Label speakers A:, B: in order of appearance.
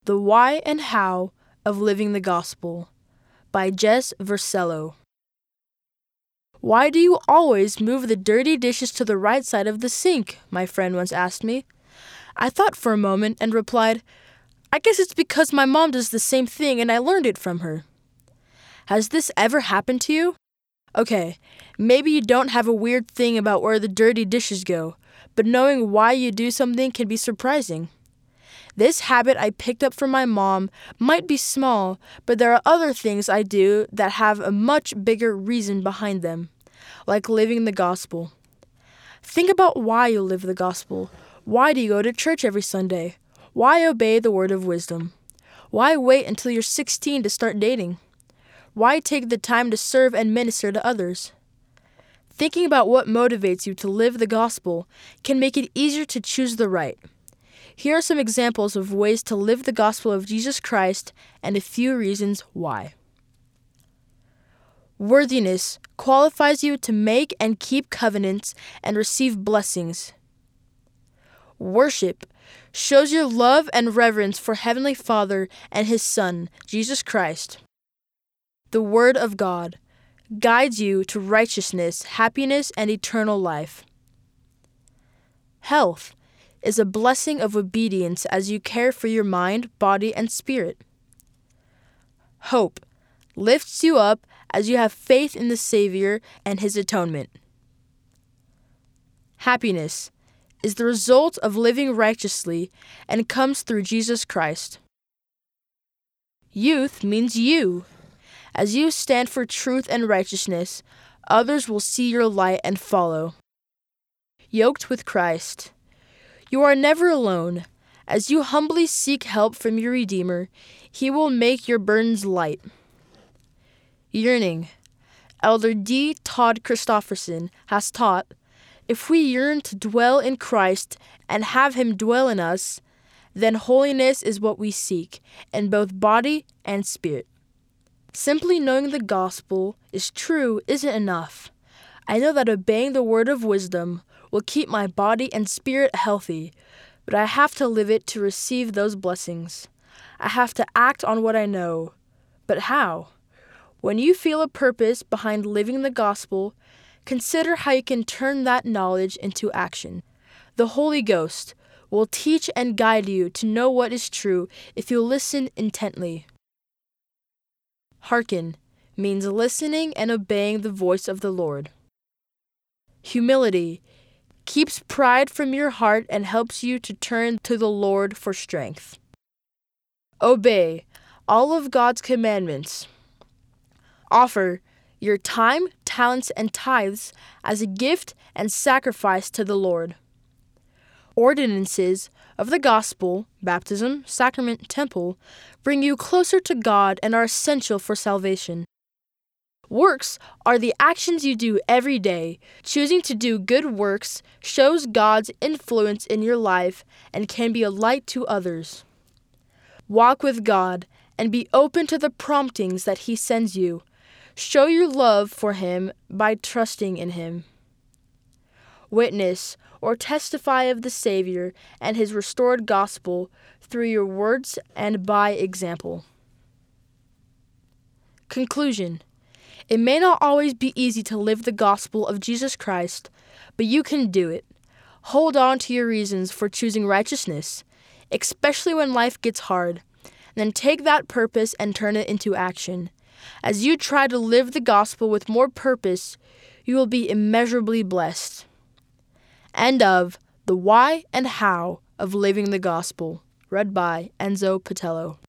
A: The Why and How of Living the Gospel by Jess Versello. Why do you always move the dirty dishes to the right side of the sink? My friend once asked me. I thought for a moment and replied, I guess it's because my mom does the same thing and I learned it from her. Has this ever happened to you? Okay, maybe you don't have a weird thing about where the dirty dishes go, but knowing why you do something can be surprising. This habit I picked up from my mom might be small, but there are other things I do that have a much bigger reason behind them, like living the gospel. Think about why you live the gospel. Why do you go to church every Sunday? Why obey the word of wisdom? Why wait until you're 16 to start dating? Why take the time to serve and minister to others? Thinking about what motivates you to live the gospel can make it easier to choose the right. Here are some examples of ways to live the gospel of Jesus Christ and a few reasons why. Worthiness qualifies you to make and keep covenants and receive blessings. Worship shows your love and reverence for Heavenly Father and His Son, Jesus Christ. The Word of God guides you to righteousness, happiness, and eternal life. Health is a blessing of obedience as you care for your mind, body, and spirit. Hope lifts you up as you have faith in the Savior and His atonement. Happiness is the result of living righteously and comes through Jesus Christ. Youth means you. As you stand for truth and righteousness, others will see your light and follow. Yoked with Christ. You are never alone. As you humbly seek help from your Redeemer, He will make your burdens light. Yearning. Elder D. Todd Christofferson has taught, if we yearn to dwell in Christ and have Him dwell in us, then holiness is what we seek, in both body and spirit. Simply knowing the gospel is true isn't enough. I know that obeying the word of wisdom will keep my body and spirit healthy, but I have to live it to receive those blessings. I have to act on what I know. But how? When you feel a purpose behind living the gospel, consider how you can turn that knowledge into action. The Holy Ghost will teach and guide you to know what is true if you listen intently. Hearken means listening and obeying the voice of the Lord. Humility keeps pride from your heart and helps you to turn to the Lord for strength. Obey all of God's commandments. Offer your time, talents, and tithes as a gift and sacrifice to the Lord. Ordinances of the gospel, baptism, sacrament, temple, bring you closer to God and are essential for salvation. Works are the actions you do every day. Choosing to do good works shows God's influence in your life and can be a light to others. Walk with God and be open to the promptings that He sends you. Show your love for Him by trusting in Him. Witness or testify of the Savior and His restored gospel through your words and by example. Conclusion. It may not always be easy to live the gospel of Jesus Christ, but you can do it. Hold on to your reasons for choosing righteousness, especially when life gets hard. Then take that purpose and turn it into action. As you try to live the gospel with more purpose, you will be immeasurably blessed. End of The Why and How of Living the Gospel, read by Enzo Patello.